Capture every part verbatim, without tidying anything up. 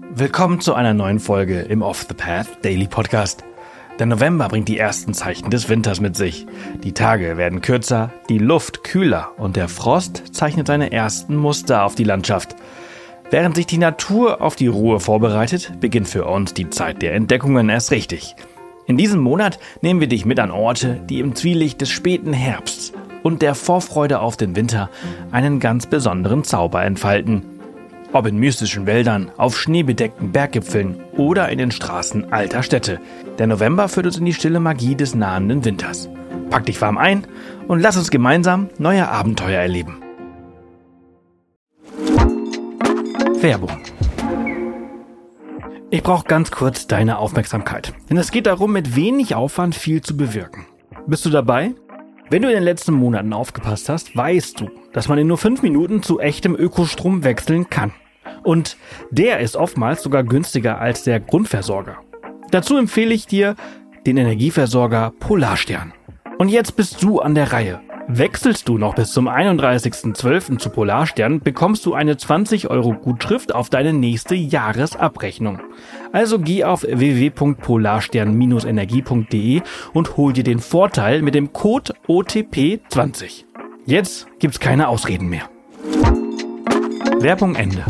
Willkommen zu einer neuen Folge im Off the Path Daily Podcast. Der November bringt die ersten Zeichen des Winters mit sich. Die Tage werden kürzer, die Luft kühler und der Frost zeichnet seine ersten Muster auf die Landschaft. Während sich die Natur auf die Ruhe vorbereitet, beginnt für uns die Zeit der Entdeckungen erst richtig. In diesem Monat nehmen wir dich mit an Orte, die im Zwielicht des späten Herbsts und der Vorfreude auf den Winter einen ganz besonderen Zauber entfalten. Ob in mystischen Wäldern, auf schneebedeckten Berggipfeln oder in den Straßen alter Städte. Der November führt uns in die stille Magie des nahenden Winters. Pack dich warm ein und lass uns gemeinsam neue Abenteuer erleben. Werbung. Ich brauche ganz kurz deine Aufmerksamkeit, denn es geht darum, mit wenig Aufwand viel zu bewirken. Bist du dabei? Wenn du in den letzten Monaten aufgepasst hast, weißt du, dass man in nur fünf Minuten zu echtem Ökostrom wechseln kann. Und der ist oftmals sogar günstiger als der Grundversorger. Dazu empfehle ich dir den Energieversorger Polarstern. Und jetzt bist du an der Reihe. Wechselst du noch bis zum einunddreißigsten zwölften zu Polarstern, bekommst du eine zwanzig Euro Gutschrift auf deine nächste Jahresabrechnung. Also geh auf w w w punkt polarstern Bindestrich energie punkt d e und hol dir den Vorteil mit dem Code O T P zwanzig. Jetzt gibt's keine Ausreden mehr. Werbung Ende.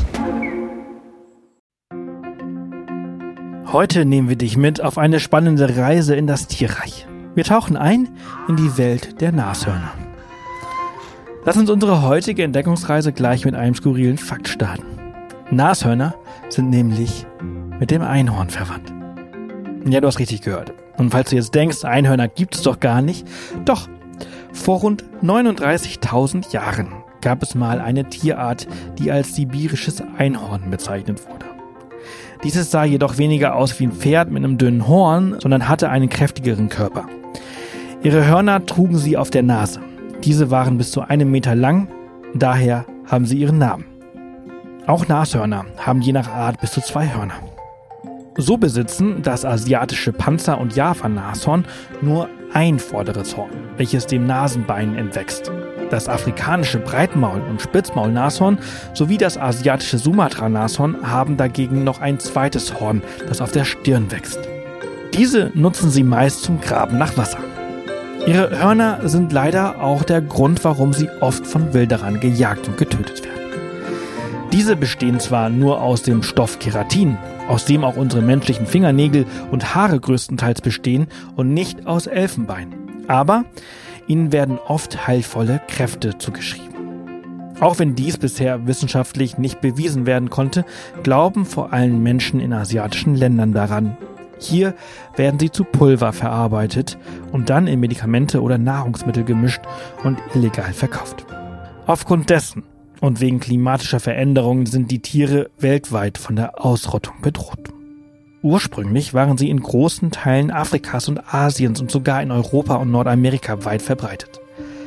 Heute nehmen wir dich mit auf eine spannende Reise in das Tierreich. Wir tauchen ein in die Welt der Nashörner. Lass uns unsere heutige Entdeckungsreise gleich mit einem skurrilen Fakt starten. Nashörner sind nämlich mit dem Einhorn verwandt. Ja, du hast richtig gehört. Und falls du jetzt denkst, Einhörner gibt es doch gar nicht, doch, vor rund neununddreißigtausend Jahren gab es mal eine Tierart, die als sibirisches Einhorn bezeichnet wurde. Dieses sah jedoch weniger aus wie ein Pferd mit einem dünnen Horn, sondern hatte einen kräftigeren Körper. Ihre Hörner trugen sie auf der Nase. Diese waren bis zu einem Meter lang, daher haben sie ihren Namen. Auch Nashörner haben je nach Art bis zu zwei Hörner. So besitzen das asiatische Panzer- und Java-Nashorn nur ein vorderes Horn, welches dem Nasenbein entwächst. Das afrikanische Breitmaul- und Spitzmaulnashorn sowie das asiatische Sumatra-Nashorn haben dagegen noch ein zweites Horn, das auf der Stirn wächst. Diese nutzen sie meist zum Graben nach Wasser. Ihre Hörner sind leider auch der Grund, warum sie oft von Wilderern gejagt und getötet werden. Diese bestehen zwar nur aus dem Stoff Keratin, aus dem auch unsere menschlichen Fingernägel und Haare größtenteils bestehen und nicht aus Elfenbein, aber ihnen werden oft heilvolle Kräfte zugeschrieben. Auch wenn dies bisher wissenschaftlich nicht bewiesen werden konnte, glauben vor allem Menschen in asiatischen Ländern daran. Hier werden sie zu Pulver verarbeitet und dann in Medikamente oder Nahrungsmittel gemischt und illegal verkauft. Aufgrund dessen und wegen klimatischer Veränderungen sind die Tiere weltweit von der Ausrottung bedroht. Ursprünglich waren sie in großen Teilen Afrikas und Asiens und sogar in Europa und Nordamerika weit verbreitet.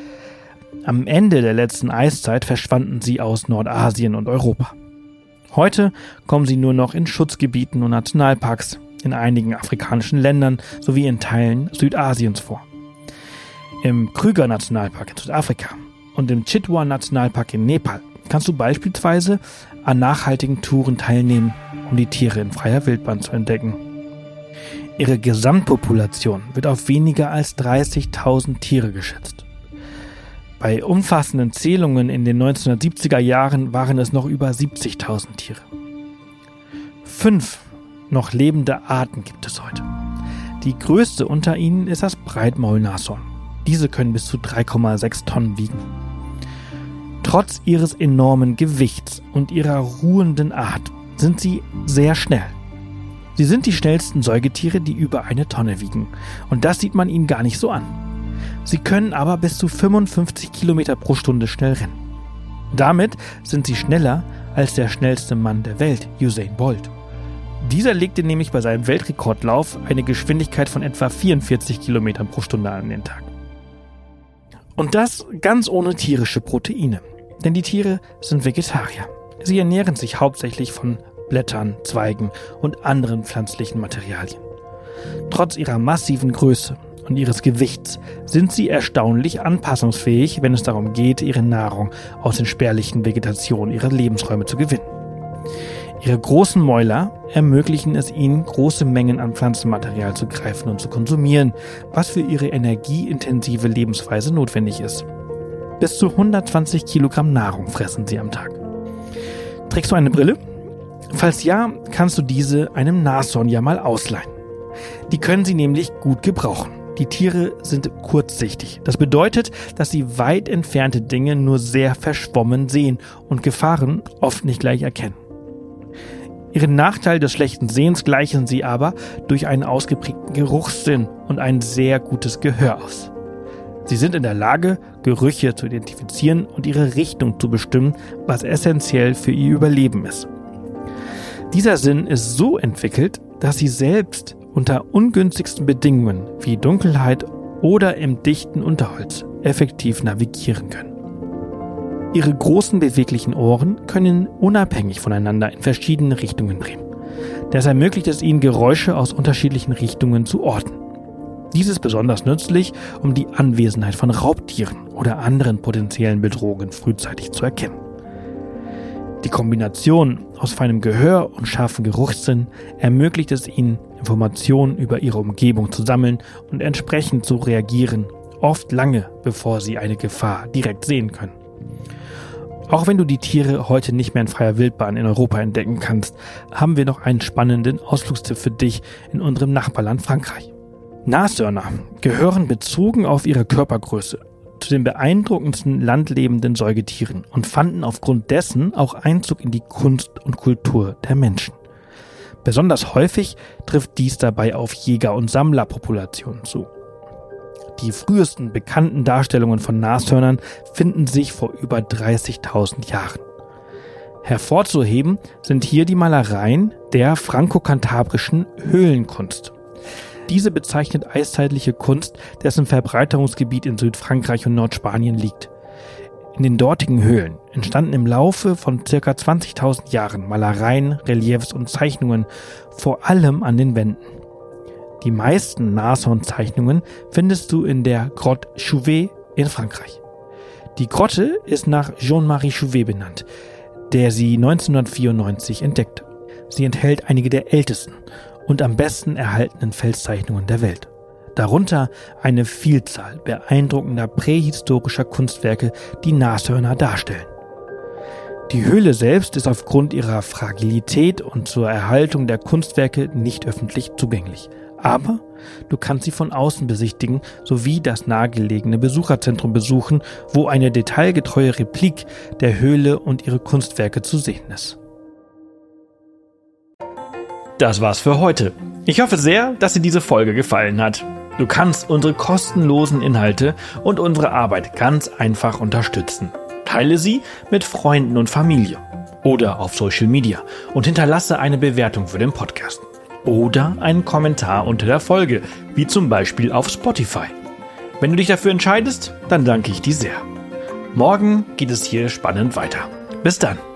Am Ende der letzten Eiszeit verschwanden sie aus Nordasien und Europa. Heute kommen sie nur noch in Schutzgebieten und Nationalparks in einigen afrikanischen Ländern sowie in Teilen Südasiens vor. Im Krüger-Nationalpark in Südafrika und im Chitwan-Nationalpark in Nepal kannst du beispielsweise an nachhaltigen Touren teilnehmen, um die Tiere in freier Wildbahn zu entdecken. Ihre Gesamtpopulation wird auf weniger als dreißigtausend Tiere geschätzt. Bei umfassenden Zählungen in den neunzehnhundertsiebziger Jahren waren es noch über siebzigtausend Tiere. Fünf noch lebende Arten gibt es heute. Die größte unter ihnen ist das Breitmaulnashorn. Diese können bis zu drei Komma sechs Tonnen wiegen. Trotz ihres enormen Gewichts und ihrer ruhenden Art sind sie sehr schnell. Sie sind die schnellsten Säugetiere, die über eine Tonne wiegen. Und das sieht man ihnen gar nicht so an. Sie können aber bis zu fünfundfünfzig Kilometer pro Stunde schnell rennen. Damit sind sie schneller als der schnellste Mann der Welt, Usain Bolt. Dieser legte nämlich bei seinem Weltrekordlauf eine Geschwindigkeit von etwa vierundvierzig Kilometern pro Stunde an den Tag. Und das ganz ohne tierische Proteine. Denn die Tiere sind Vegetarier. Sie ernähren sich hauptsächlich von Blättern, Zweigen und anderen pflanzlichen Materialien. Trotz ihrer massiven Größe und ihres Gewichts sind sie erstaunlich anpassungsfähig, wenn es darum geht, ihre Nahrung aus den spärlichen Vegetationen ihrer Lebensräume zu gewinnen. Ihre großen Mäuler ermöglichen es ihnen, große Mengen an Pflanzenmaterial zu greifen und zu konsumieren, was für ihre energieintensive Lebensweise notwendig ist. Bis zu hundertzwanzig Kilogramm Nahrung fressen sie am Tag. Trägst du eine Brille? Falls ja, kannst du diese einem Nashorn ja mal ausleihen. Die können sie nämlich gut gebrauchen. Die Tiere sind kurzsichtig. Das bedeutet, dass sie weit entfernte Dinge nur sehr verschwommen sehen und Gefahren oft nicht gleich erkennen. Ihren Nachteil des schlechten Sehens gleichen sie aber durch einen ausgeprägten Geruchssinn und ein sehr gutes Gehör aus. Sie sind in der Lage, Gerüche zu identifizieren und ihre Richtung zu bestimmen, was essentiell für ihr Überleben ist. Dieser Sinn ist so entwickelt, dass sie selbst unter ungünstigsten Bedingungen wie Dunkelheit oder im dichten Unterholz effektiv navigieren können. Ihre großen beweglichen Ohren können unabhängig voneinander in verschiedene Richtungen drehen. Das ermöglicht es ihnen, Geräusche aus unterschiedlichen Richtungen zu orten. Dies ist besonders nützlich, um die Anwesenheit von Raubtieren oder anderen potenziellen Bedrohungen frühzeitig zu erkennen. Die Kombination aus feinem Gehör und scharfem Geruchssinn ermöglicht es ihnen, Informationen über ihre Umgebung zu sammeln und entsprechend zu reagieren, oft lange bevor sie eine Gefahr direkt sehen können. Auch wenn du die Tiere heute nicht mehr in freier Wildbahn in Europa entdecken kannst, haben wir noch einen spannenden Ausflugstipp für dich in unserem Nachbarland Frankreich. Nashörner gehören bezogen auf ihre Körpergröße zu den beeindruckendsten landlebenden Säugetieren und fanden aufgrund dessen auch Einzug in die Kunst und Kultur der Menschen. Besonders häufig trifft dies dabei auf Jäger- und Sammlerpopulationen zu. Die frühesten bekannten Darstellungen von Nashörnern finden sich vor über dreißigtausend Jahren. Hervorzuheben sind hier die Malereien der franko-kantabrischen Höhlenkunst. Diese bezeichnet eiszeitliche Kunst, dessen Verbreiterungsgebiet in Südfrankreich und Nordspanien liegt. In den dortigen Höhlen entstanden im Laufe von ca. zwanzigtausend Jahren Malereien, Reliefs und Zeichnungen, vor allem an den Wänden. Die meisten Nashornzeichnungen findest du in der Grotte Chauvet in Frankreich. Die Grotte ist nach Jean-Marie Chauvet benannt, der sie neunzehnhundertvierundneunzig entdeckte. Sie enthält einige der ältesten und am besten erhaltenen Felszeichnungen der Welt. Darunter eine Vielzahl beeindruckender prähistorischer Kunstwerke, die Nashörner darstellen. Die Höhle selbst ist aufgrund ihrer Fragilität und zur Erhaltung der Kunstwerke nicht öffentlich zugänglich. Aber du kannst sie von außen besichtigen sowie das nahegelegene Besucherzentrum besuchen, wo eine detailgetreue Replik der Höhle und ihre Kunstwerke zu sehen ist. Das war's für heute. Ich hoffe sehr, dass dir diese Folge gefallen hat. Du kannst unsere kostenlosen Inhalte und unsere Arbeit ganz einfach unterstützen. Teile sie mit Freunden und Familie oder auf Social Media und hinterlasse eine Bewertung für den Podcast. Oder einen Kommentar unter der Folge, wie zum Beispiel auf Spotify. Wenn du dich dafür entscheidest, dann danke ich dir sehr. Morgen geht es hier spannend weiter. Bis dann.